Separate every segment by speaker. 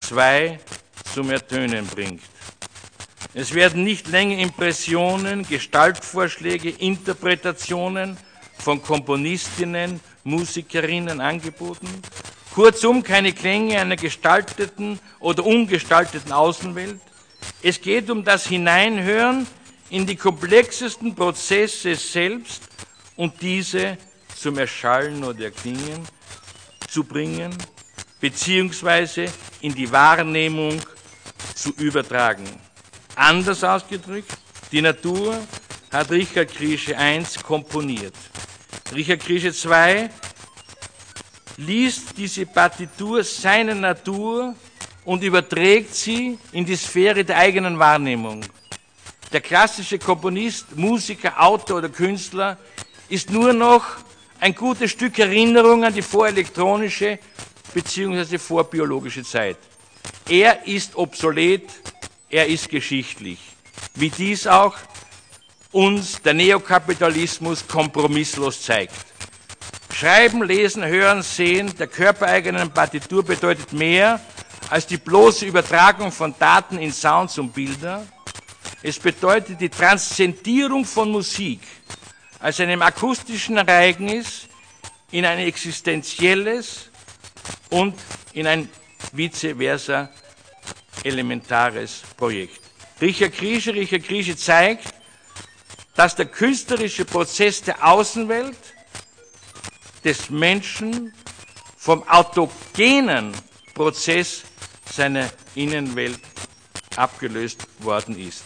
Speaker 1: 2 zum Ertönen bringt. Es werden nicht länger Impressionen, Gestaltvorschläge, Interpretationen von Komponistinnen, Musikerinnen angeboten. Kurzum, keine Klänge einer gestalteten oder ungestalteten Außenwelt. Es geht um das Hineinhören in die komplexesten Prozesse selbst und diese zum Erschallen oder Erklingen zu bringen, beziehungsweise in die Wahrnehmung zu übertragen. Anders ausgedrückt, die Natur hat Richard Kriesche I komponiert. Richard Kriesche II liest diese Partitur seiner Natur und überträgt sie in die Sphäre der eigenen Wahrnehmung. Der klassische Komponist, Musiker, Autor oder Künstler ist nur noch ein gutes Stück Erinnerung an die vorelektronische bzw. vorbiologische Zeit. Er ist obsolet, er ist geschichtlich. Wie dies auch uns der Neokapitalismus kompromisslos zeigt. Schreiben, lesen, hören, sehen der körpereigenen Partitur bedeutet mehr als die bloße Übertragung von Daten in Sounds und Bilder. Es bedeutet die Transzendierung von Musik als einem akustischen Ereignis in ein existenzielles und in ein vice versa elementares Projekt. Richard Kriesche zeigt, dass der künstlerische Prozess der Außenwelt des Menschen vom autogenen Prozess seiner Innenwelt abgelöst worden ist.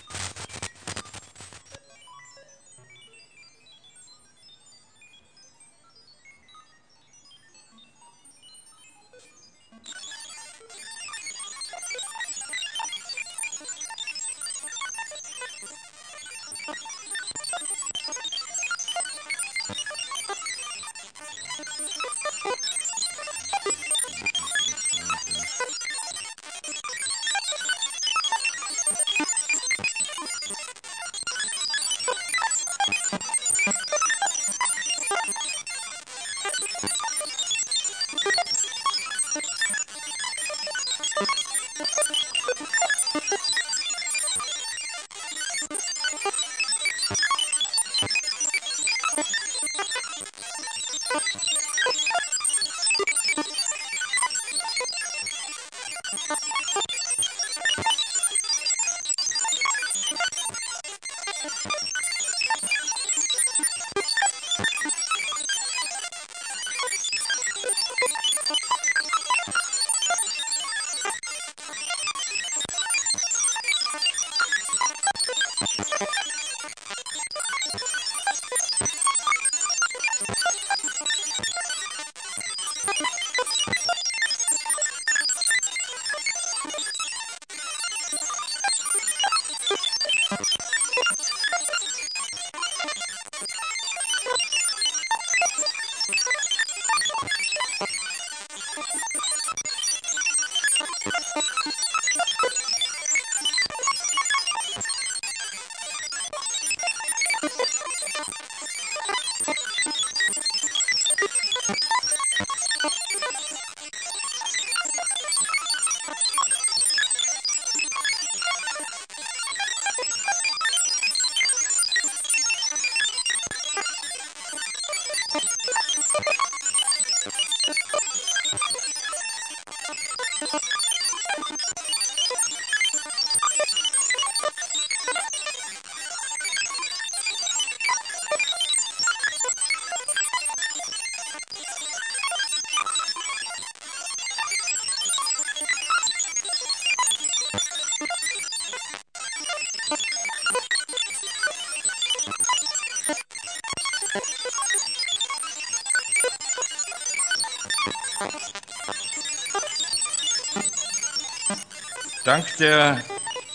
Speaker 1: Dank der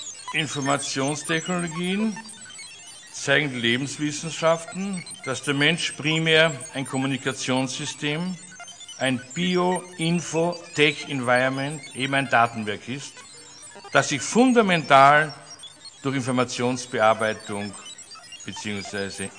Speaker 1: Informationstechnologien zeigen die Lebenswissenschaften, dass der Mensch primär ein Kommunikationssystem, ein Bio-Info-Tech-Environment, eben ein Datenwerk ist, das sich fundamental durch Informationsbearbeitung bzw.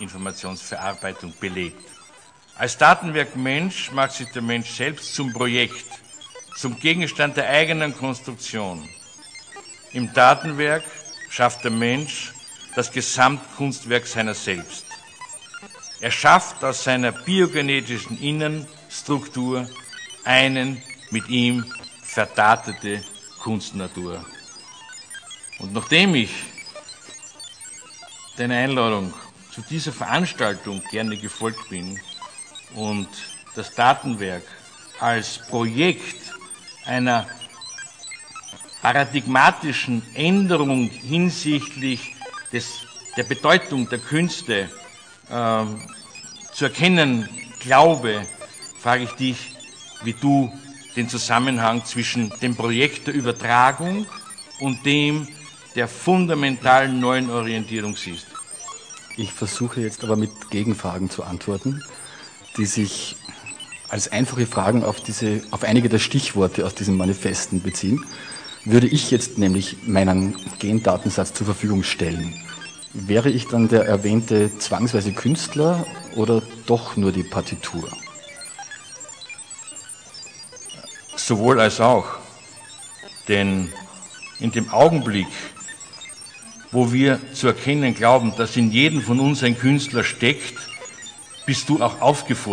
Speaker 1: Informationsverarbeitung belebt. Als Datenwerk Mensch macht sich der Mensch selbst zum Projekt, zum Gegenstand der eigenen Konstruktion. Im Datenwerk schafft der Mensch das Gesamtkunstwerk seiner selbst. Er schafft aus seiner biogenetischen Innenstruktur einen mit ihm verdatete Kunstnatur. Und nachdem ich deiner Einladung zu dieser Veranstaltung gerne gefolgt bin und das Datenwerk als Projekt einer paradigmatischen Änderung hinsichtlich der Bedeutung der Künste zu erkennen glaube, frage ich dich, wie du den Zusammenhang zwischen dem Projekt der Übertragung und dem der fundamentalen neuen Orientierung siehst.
Speaker 2: Ich versuche jetzt aber mit Gegenfragen zu antworten, die sich als einfache Fragen auf einige der Stichworte aus diesen Manifesten beziehen. Würde ich jetzt nämlich meinen Gendatensatz zur Verfügung stellen, wäre ich dann der erwähnte zwangsweise Künstler oder doch nur die Partitur?
Speaker 1: Sowohl als auch. Denn in dem Augenblick, wo wir zu erkennen glauben, dass in jedem von uns ein Künstler steckt, bist du auch aufgefordert,